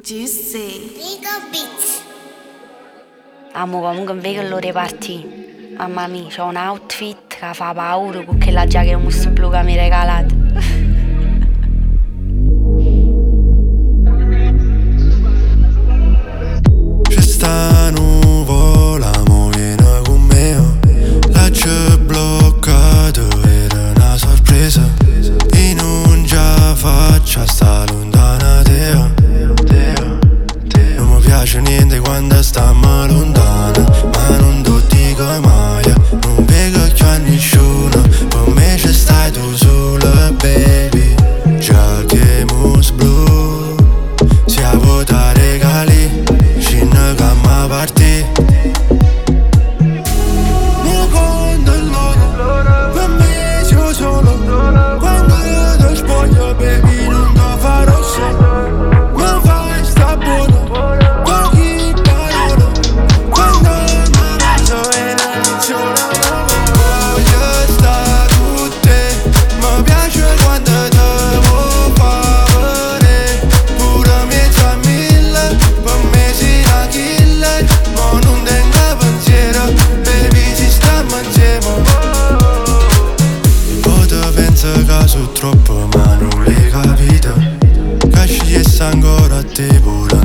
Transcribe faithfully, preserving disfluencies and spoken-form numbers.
Juicy Rico Beats. Amo comunque non vedo l'ora di partire. Mamma mia, c'ho un outfit che fa paura con quella giacca mousse blu che mi hai regalato. C'è sta nuvola, mo viene con me. L'ho bloccato, era una sorpresa. E non già faccia sta lontana te. Non mi piace niente quando stiamo lontana, ma non ti dico mai. Non vedo più a nessuno, per me ci stai tu sola, baby. Già che mousse blu, siamo da regali, scena che mi parti. Non conto l'ora, per me sei solo. Quando ti spoglio, baby, non ti farò solo. Mi fai sta buona, pochi parole. Quando mi penso e non inizio la voglio stare con te. Mi piace quando ti vuoi fare. Pure mezzo a mille, per me sei una killer. Ma non tengo pensiero, baby, ci stiamo insieme. O te penso che sono troppo, ma non l'hai capito. Che scegliessi ancora a te pure